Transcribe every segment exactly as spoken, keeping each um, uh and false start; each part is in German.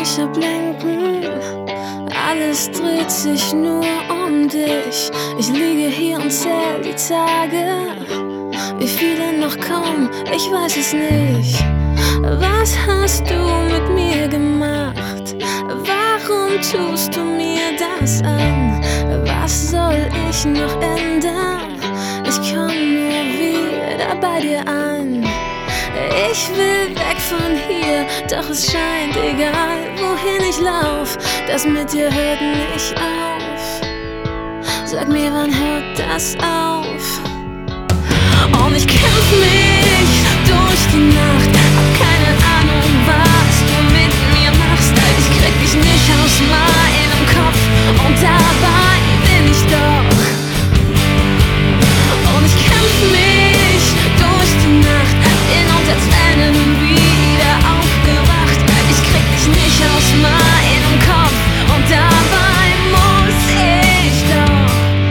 mich ablenken. Alles dreht sich nur um dich. Ich liege hier und zähl die Tage. Wie viele noch kommen, ich weiß es nicht. Was hast du mit mir gemacht? Warum tust du mir das an? Was soll ich noch ändern? Ich komm nur wieder bei dir an. Ich will weg von hier, doch es scheint egal, wohin ich lauf. Das mit dir hört nicht auf. Sag mir, wann hört das auf? Und ich kämpf mich durch die Nacht. Hab keine Ahnung, was du mit mir machst. Ich krieg dich nicht aus meinem Kopf und dabei bin ich doch. Und ich kämpf mich durch die Nacht, bin unter Tränen wieder aufgewacht. Ich krieg dich nicht aus meinem Kopf und dabei muss ich doch.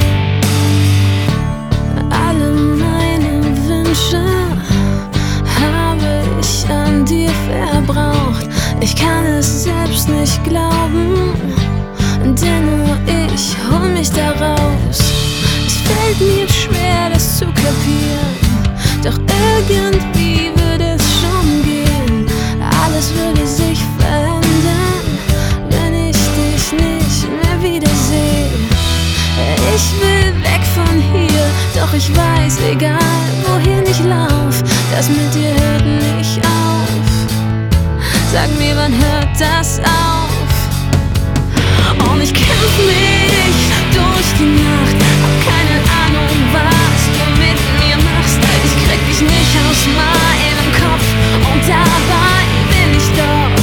Alle meine Wünsche habe ich an dir verbraucht. Ich kann es selbst nicht glauben, denn nur ich hol mich da raus. Es fällt mir schwer, das zu kapieren, doch irgendwie würde es schon gehen. Alles würde sich verändern, wenn ich dich nicht mehr wiedersehe. Ich will weg von hier, doch ich weiß, egal wohin ich lauf, das mit dir hört nicht auf. Sag mir, wann hört das auf? Und ich kämpf mich durch die Nacht. Hab keine Ahnung, was du mit mir machst. Ich krieg dich nicht aus meinem Kopf und dabei bin ich doch.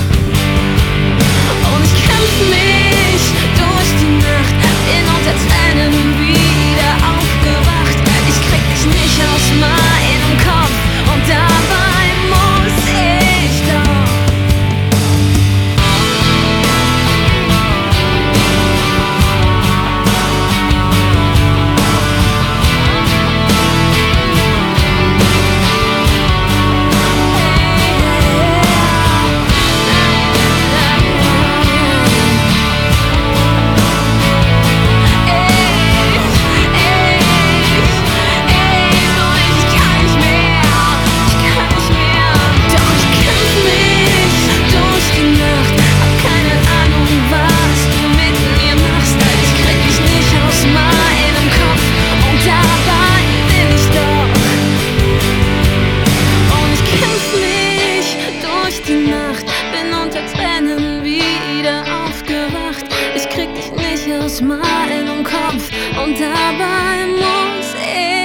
Und ich kämpf mich durch die Nacht, bin unter Tränen wieder aufgewacht. Ich krieg dich nicht aus meinem Kopf und dabei muss ich doch. Aus meinem Kopf und dabei muss ich